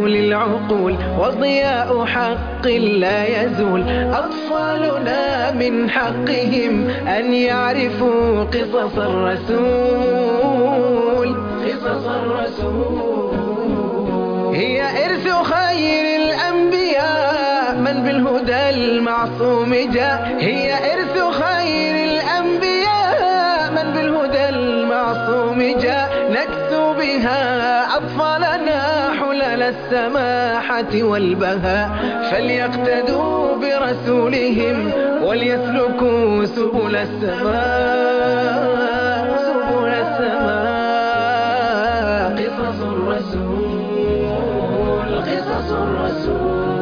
للعقول وضياء حق لا يزول. أطفالنا من حقهم أن يعرفوا قصص الرسول. قصص الرسول هي إرث خير الأنبياء من بالهدى المعصوم جاء. هي إرث خير الأنبياء من بالهدى المعصوم جاء. نكسو بها أطفالنا حلل السماحة والبهاء. فليقتدوا برسولهم وليسلكوا سبل السماء. سبل السماء. قصص الرسول. قصص الرسول.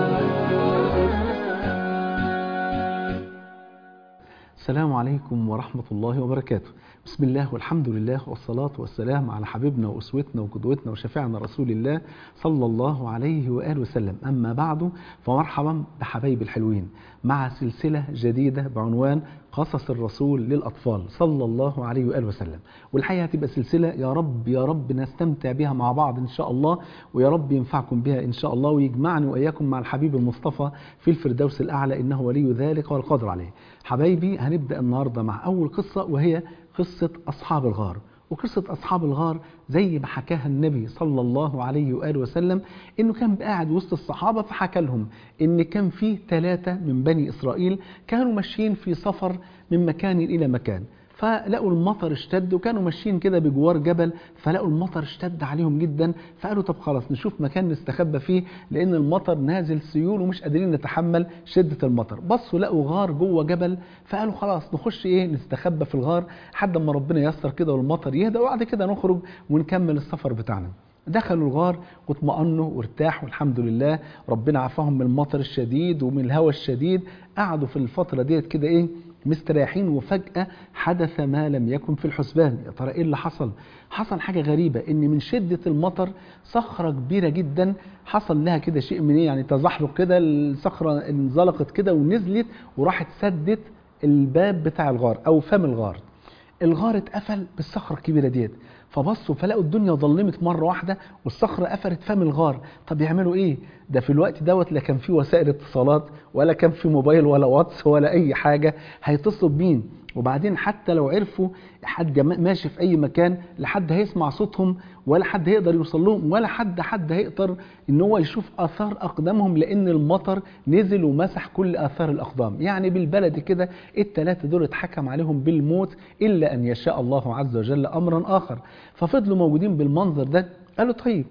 السلام عليكم ورحمة الله وبركاته. بسم الله والحمد لله والصلاة والسلام على حبيبنا وأسوتنا وقدوتنا وشفيعنا رسول الله صلى الله عليه وآله وسلم. أما بعد فمرحبا بحبايب الحلوين مع سلسلة جديدة بعنوان قصص الرسول للأطفال صلى الله عليه وآله وسلم. والحقيقة هتبقى سلسلة يا رب نستمتع بها مع بعض إن شاء الله، ويا رب ينفعكم بها إن شاء الله، ويجمعني وإياكم مع الحبيب المصطفى في الفردوس الأعلى، إنه ولي ذلك والقادر عليه. حبايبي هنبدأ النهاردة مع أول قصة، وهي قصة أصحاب الغار. وقصة أصحاب الغار زي ما حكاها النبي صلى الله عليه وآله وسلم، إنه كان قاعد وسط الصحابة فحكى لهم إن كان فيه 3 من بني إسرائيل كانوا ماشيين في سفر من مكان إلى مكان، فلقوا المطر اشتد وكانوا ماشيين كده بجوار جبل، فلقوا المطر اشتد عليهم جدا، فقالوا طب خلاص نشوف مكان نستخبى فيه لأن المطر نازل سيول ومش قادرين نتحمل شدة المطر. بصوا لقوا غار جوه جبل، فقالوا خلاص نخش نستخبى في الغار لحد ما ربنا ييسر كده والمطر يهدى، وبعد كده نخرج ونكمل السفر بتاعنا. دخلوا الغار واطمأنوا وارتاحوا الحمد لله، ربنا عافاهم من المطر الشديد ومن الهواء الشديد. قعدوا في الفترة ديت كده مستريحين، وفجأة حدث ما لم يكن في الحسبان. يا ترى ايه اللي حصل؟ حصل حاجة غريبة، ان من شدة المطر صخرة كبيرة جدا حصل لها كده شيء من تزحلق كده، الصخرة انزلقت كده ونزلت وراحت سدت الباب بتاع الغار او فم الغار. الغار اتقفل بالصخرة الكبيرة ديت، فبصوا فلقوا الدنيا ظلمت مرة واحدة والصخرة قفلت فم الغار. طب يعملوا ايه؟ ده في الوقت دوت لا كان في وسائل اتصالات ولا كان في موبايل ولا واتس ولا اي حاجة هيتصلوا بمين؟ وبعدين حتى لو عرفوا حد ماشي في اي مكان لا حد هيسمع صوتهم ولا حد هيقدر يوصل لهم ولا حد هيقدر ان هو يشوف اثار اقدامهم، لان المطر نزل ومسح كل اثار الاقدام. يعني بالبلد كده ال3 دول اتحكم عليهم بالموت الا ان يشاء الله عز وجل امرا اخر. ففضلوا موجودين بالمنظر ده. قالوا طيب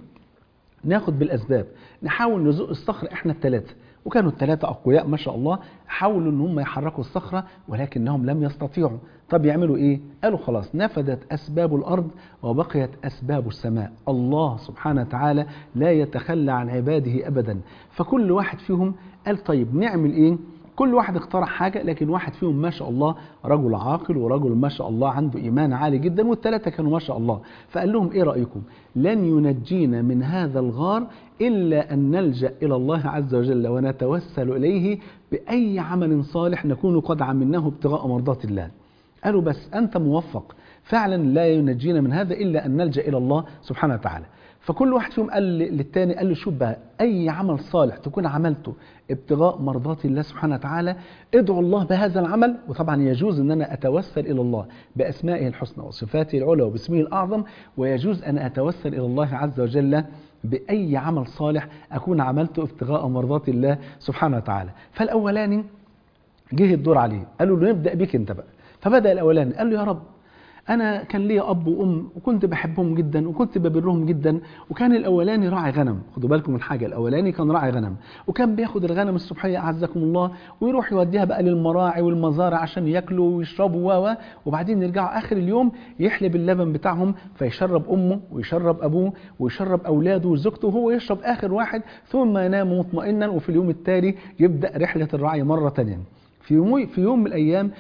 ناخد بالاسباب، نحاول نزق الصخر احنا ال3. وكانوا ال3 اقوياء ما شاء الله، حاولوا ان هم يحركوا الصخرة ولكنهم لم يستطيعوا. طب يعملوا ايه؟ قالوا خلاص نفدت اسباب الارض وبقيت اسباب السماء. الله سبحانه وتعالى لا يتخلى عن عباده ابدا. فكل واحد فيهم قال طيب نعمل ايه؟ كل واحد اقترح حاجة، لكن واحد فيهم ما شاء الله رجل عاقل ورجل ما شاء الله عنده إيمان عالي جدا، وال3 كانوا ما شاء الله. فقال لهم ايه رأيكم؟ لن ينجينا من هذا الغار إلا أن نلجأ إلى الله عز وجل ونتوسل إليه بأي عمل صالح نكون قد عملناه ابتغاء مرضات الله. قالوا بس أنت موفق، فعلا لا ينجينا من هذا إلا أن نلجأ إلى الله سبحانه وتعالى. فكل واحد فيهم قال للتاني، قال له شوف بقى أي عمل صالح تكون عملته ابتغاء مرضات الله سبحانه وتعالى ادعو الله بهذا العمل. وطبعا يجوز أن أنا أتوسل إلى الله بأسمائه الحسنى وصفاته العلى وباسمه الأعظم، ويجوز أن أتوسل إلى الله عز وجل بأي عمل صالح أكون عملته ابتغاء مرضات الله سبحانه وتعالى. فالأولاني جه الدور عليه، قالوا له نبدأ بك أنت بقى. فبدأ الأولاني قال له يا رب أنا كان لي أب وأم وكنت بحبهم جدا وكنت ببرهم جدا، وكان الأولاني راعي غنم. خدوا بالكم من حاجة، الأولاني كان راعي غنم وكان بياخد الغنم الصبحية أعزكم الله ويروح يوديها بقى للمراعي والمزارع عشان ياكلوا ويشربوا وبعدين يرجعوا آخر اليوم يحلب اللبن بتاعهم فيشرب أمه ويشرب أبوه ويشرب أولاده وزوجته وهو يشرب آخر واحد، ثم ينام مطمئنا، وفي اليوم التالي يبدأ رحلة الرعي مرة تانية. في يوم من الأيام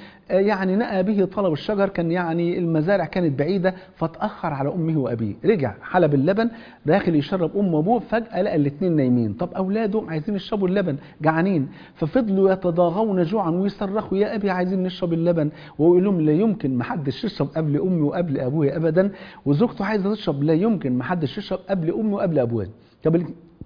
نأى به طلب الشجر، كان المزارع كانت بعيدة فتأخر على أمه وأبيه، رجع حلب اللبن داخل يشرب أمه وأبوه، فجأة لقى الاثنين نايمين. طب أولاده عايزين يشربوا اللبن جعانين، ففضلوا يتضاغون جوعا ويصرخوا يا أبي عايزين نشرب اللبن، وهو يقول لهم لا يمكن محدش يشرب قبل أمي وقبل أبويا أبدا، وزوجته عايزة تشرب لا يمكن محدش يشرب قبل أمي وقبل أبويا. طب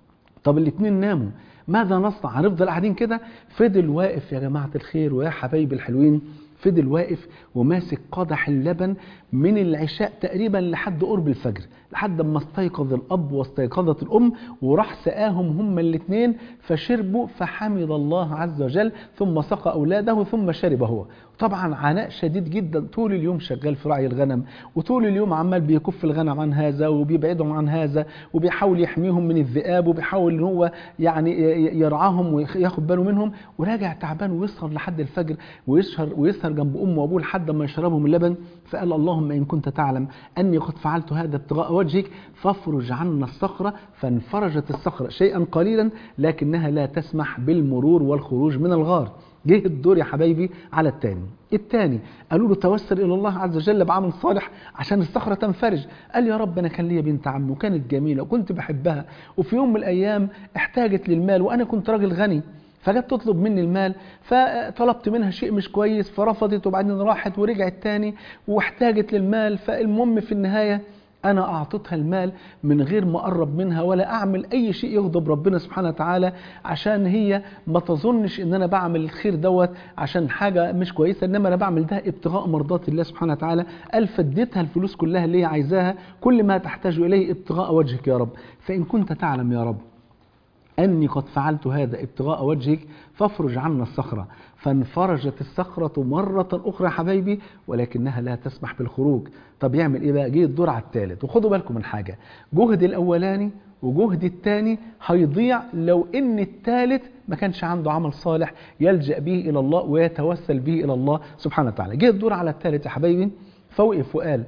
طب الاتنين ناموا، ماذا نصنع؟ هنفضل قاعدين كده؟ فضل واقف يا جماعة الخير ويا حبايبي الحلوين، فضل واقف وماسك قدح اللبن من العشاء تقريبا لحد قرب الفجر، لحد ما استيقظ الأب واستيقظت الأم، وراح سقاهم هما الاثنين فشربوا، فحمد الله عز وجل، ثم سقى أولاده ثم شرب هو. طبعا عناء شديد جدا، طول اليوم شغال في رعي الغنم، وطول اليوم عمال بيكف الغنم عن هذا وبيبعدهم عن هذا، وبيحاول يحميهم من الذئاب، وبيحاول ان هو يعني يرعاهم وياخد باله منهم، وراجع تعبان ويسهر لحد الفجر، ويسهر جنب امه وابوه لحد ما يشربهم اللبن. فقال اللهم ان كنت تعلم اني قد فعلت هذا ابتغاء وجهك فافرج عنا الصخره. فانفرجت الصخره شيئا قليلا لكنها لا تسمح بالمرور والخروج من الغار. جه الدور يا حبايبي على الثاني قالوا له توسل الى الله عز وجل بعمل صالح عشان الصخره تنفرج. قال يا رب انا كان ليا بنت عم وكانت جميله وكنت بحبها، وفي يوم من الايام احتاجت للمال وانا كنت راجل غني، فجت تطلب مني المال، فطلبت منها شيء مش كويس فرفضت، وبعدين راحت ورجعت تاني واحتاجت للمال. فالمهم في النهايه أنا أعطيتها المال من غير ما أقرب منها ولا أعمل أي شيء يغضب ربنا سبحانه وتعالى، عشان هي ما تظنش إن أنا بعمل الخير دوت عشان حاجة مش كويسة، إنما أنا بعمل ده ابتغاء مرضات الله سبحانه وتعالى. قال فديتها الفلوس كلها اللي هي عايزاها، كل ما تحتاج إليه ابتغاء وجهك يا رب. فإن كنت تعلم يا رب أني قد فعلت هذا ابتغاء وجهك فافرج عنا الصخرة. فانفرجت الصخرة مرة أخرى حبايبي، ولكنها لا تسمح بالخروج. طب يعمل إيه بقى؟ جه الدور على الثالث. وخدوا بالكم من حاجة، جهد الأولاني وجهد الثاني هيضيع لو إن الثالث ما كانش عنده عمل صالح يلجأ به إلى الله ويتوسل به إلى الله سبحانه وتعالى. جه الدور على الثالث يا حبايبي، فوقف وقال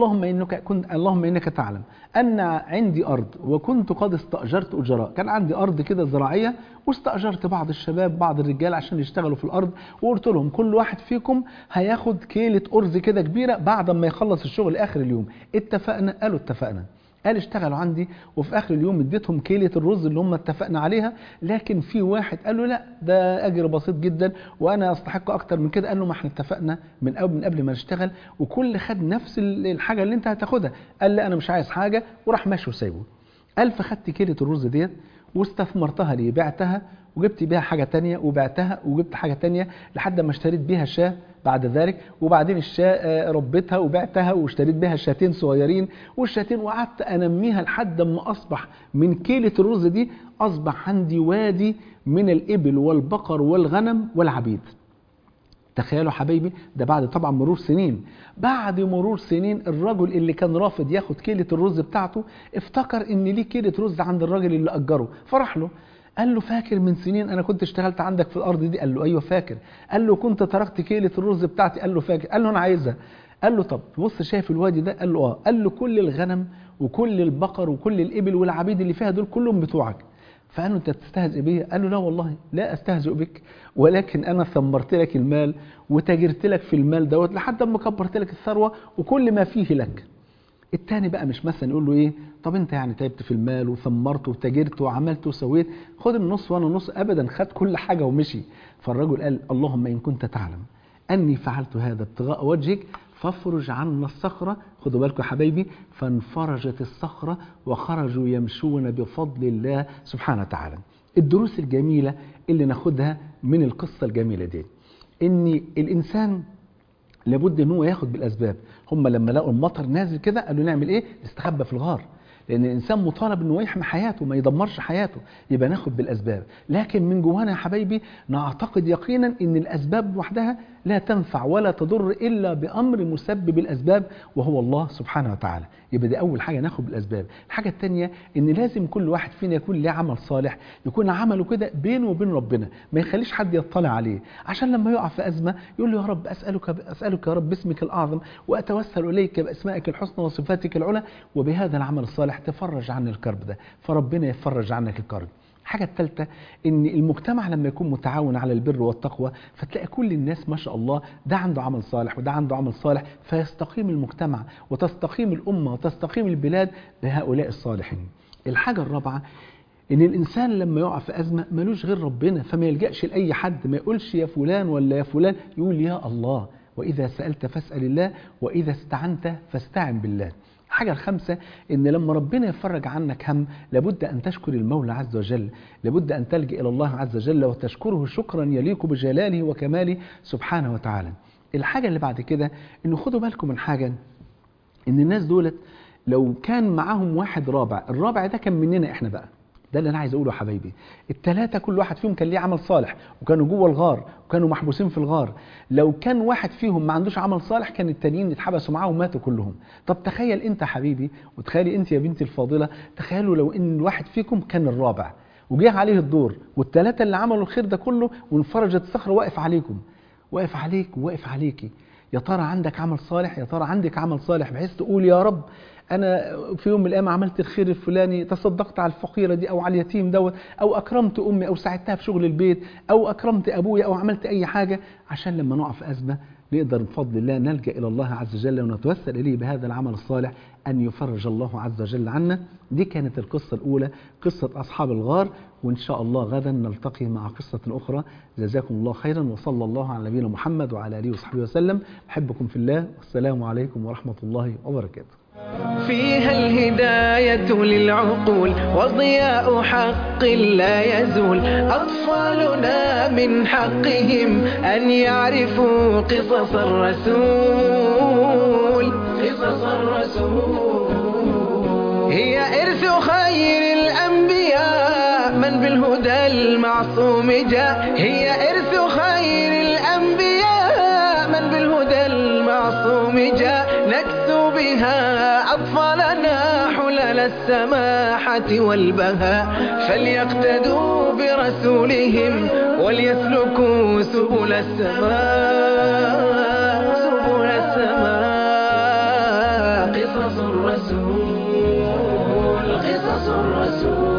اللهم إنك تعلم أن عندي أرض وكنت قد استأجرت أجراء. كان عندي أرض كده زراعية واستأجرت بعض الشباب بعض الرجال عشان يشتغلوا في الأرض، وقلت لهم كل واحد فيكم هياخد كيلة أرز كده كبيرة بعد ما يخلص الشغل آخر اليوم. اتفقنا؟ قالوا اتفقنا. قال اشتغلوا عندي، وفي آخر اليوم اديتهم كيلة الرز اللي هم اتفقنا عليها، لكن في واحد قال له لا ده أجر بسيط جدا وأنا أستحق أكتر من كده. قال له ما احنا اتفقنا من قبل ما نشتغل، وكل خد نفس الحاجة اللي انت هتاخدها. قال لا أنا مش عايز حاجة، وراح ماشي وسايبه. قال فخدت كيلة الرز ديت واستثمرتها لي، بعتها وجبت بيها حاجة تانية، وبعتها وجبت حاجة تانية لحد ما اشتريت بيها شاة بعد ذلك، وبعدين الشاة ربيتها وبعتها واشتريت بيها شاتين صغيرين، والشاتين وقعدت انميها لحد ما اصبح من كيلة الرز دي اصبح عندي وادي من الابل والبقر والغنم والعبيد. تخيلوا حبايبي، ده بعد طبعا مرور سنين. بعد مرور سنين الرجل اللي كان رافض ياخد كيلة الرز بتاعته افتكر ان ليه كيلة رز عند الراجل اللي اجره، فرح له قال له فاكر من سنين انا كنت اشتغلت عندك في الارض دي؟ قال له ايوه فاكر. قال له كنت تركت كيلة الرز بتاعتي؟ قال له فاكر. قال له انا عايزها. قال له طب بص شايف الوادي ده؟ قال له اه. قال له كل الغنم وكل البقر وكل الابل والعبيد اللي فيها دول كلهم بتوعك. فقال له انت تستهزئ بيا؟ قال له لا والله لا استهزئ بك، ولكن انا ثمرت لك المال وتاجرت لك في المال دوت لحد ما كبرت لك الثروه وكل ما فيه لك. التاني بقى مش مثلا يقول له ايه طب انت يعني تعبت في المال وثمرت وتاجرت وعملت وسويت، خد النص وانا نص. ابدا، خد كل حاجه ومشي. فالرجل قال اللهم ان كنت تعلم اني فعلت هذا ابتغاء وجهك فافرج عنا الصخره. خدوا بالكم يا حبايبي، فانفرجت الصخره وخرجوا يمشون بفضل الله سبحانه وتعالى. الدروس الجميله اللي ناخدها من القصه الجميله دي ان الانسان لابد ان هو ياخد بالاسباب. هم لما لقوا المطر نازل كده قالوا نعمل ايه؟ نستخبى في الغار، لان الانسان مطالب انه يحمي حياته ما يدمرش حياته، يبقى ناخد بالاسباب. لكن من جوانا يا حبايبي نعتقد يقينا ان الاسباب وحدها لا تنفع ولا تضر الا بامر مسبب الاسباب وهو الله سبحانه وتعالى. يبقى دي اول حاجه، ناخد بالاسباب. الحاجه الثانيه ان لازم كل واحد فينا يكون له عمل صالح، يكون عمله كده بينه وبين ربنا، ما يخليش حد يطلع عليه، عشان لما يقع في ازمه يقول له يا رب اسالك يا رب باسمك الاعظم واتوسل اليك باسمائك الحسنى وصفاتك العلى، وبهذا العمل الصالح تفرج عن الكرب ده، فربنا يفرج عنك الكرب. الحاجة الثالثة ان المجتمع لما يكون متعاون على البر والتقوى فتلاقي كل الناس ما شاء الله ده عنده عمل صالح وده عنده عمل صالح، فيستقيم المجتمع وتستقيم الأمة وتستقيم البلاد بهؤلاء الصالحين. الحاجة الرابعة ان الانسان لما يقع في ازمه ملوش غير ربنا، فما يلجأش لاي حد، ما يقولش يا فلان ولا يا فلان، يقول يا الله. واذا سألت فاسأل الله واذا استعنت فاستعن بالله. الحاجة الخامسة إن لما ربنا يفرج عنك هم لابد أن تشكر المولى عز وجل، لابد أن تلجأ إلى الله عز وجل وتشكره شكرا يليق بجلاله وكماله سبحانه وتعالى. الحاجة اللي بعد كده إنه خدوا بالكم من حاجة، إن الناس دولت لو كان معاهم واحد رابع، الرابع ده كان مننا إحنا بقى، ده اللي أنا عايز أقوله يا حبايبي. الثلاثة كل واحد فيهم كان ليه عمل صالح وكانوا جوه الغار وكانوا محبوسين في الغار. لو كان واحد فيهم ما عندوش عمل صالح كان التانيين اتحبسوا معاه وماتوا كلهم. طب تخيل أنت يا حبيبي وتخيلي أنت يا بنتي الفاضلة، تخيلوا لو إن الواحد فيكم كان الرابع وجه عليه الدور والثلاثة اللي عملوا الخير ده كله وانفرجت الصخرة واقف عليكم، واقف عليك وواقف عليكي. يا ترى عندك عمل صالح؟ يا ترى عندك عمل صالح بحيث تقول يا رب أنا في يوم من الأيام عملت الخير الفلاني، تصدقت على الفقيرة دي أو على اليتيم دوت، أو أكرمت أمي أو ساعدتها في شغل البيت أو أكرمت أبويا أو عملت أي حاجة عشان لما نقع في أزمة نقدر بفضل الله نلجأ إلى الله عز وجل ونتوسل إليه بهذا العمل الصالح أن يفرج الله عز وجل عنا. دي كانت القصة الأولى، قصة أصحاب الغار، وإن شاء الله غدا نلتقي مع قصة أخرى. جزاكم الله خيرا، وصلى الله على نبينا محمد وعلى آله وصحبه وسلم. أحبكم في الله، والسلام عليكم ورحمة الله وبركاته. فيها الهداية للعقول وضياء حق لا يزول. أطفالنا من حقهم أن يعرفوا قصص الرسول. قصص الرسول هي إرث خير الأنبياء من بالهدى المعصوم جاء. هي إرث خير الأنبياء من بالهدى المعصوم جاء. نكسو بها أطفالنا حلل السماحة والبهاء. فليقتدوا برسولهم وليسلكوا سبل السماء. سبل السماء. قصص الرسول. قصص الرسول.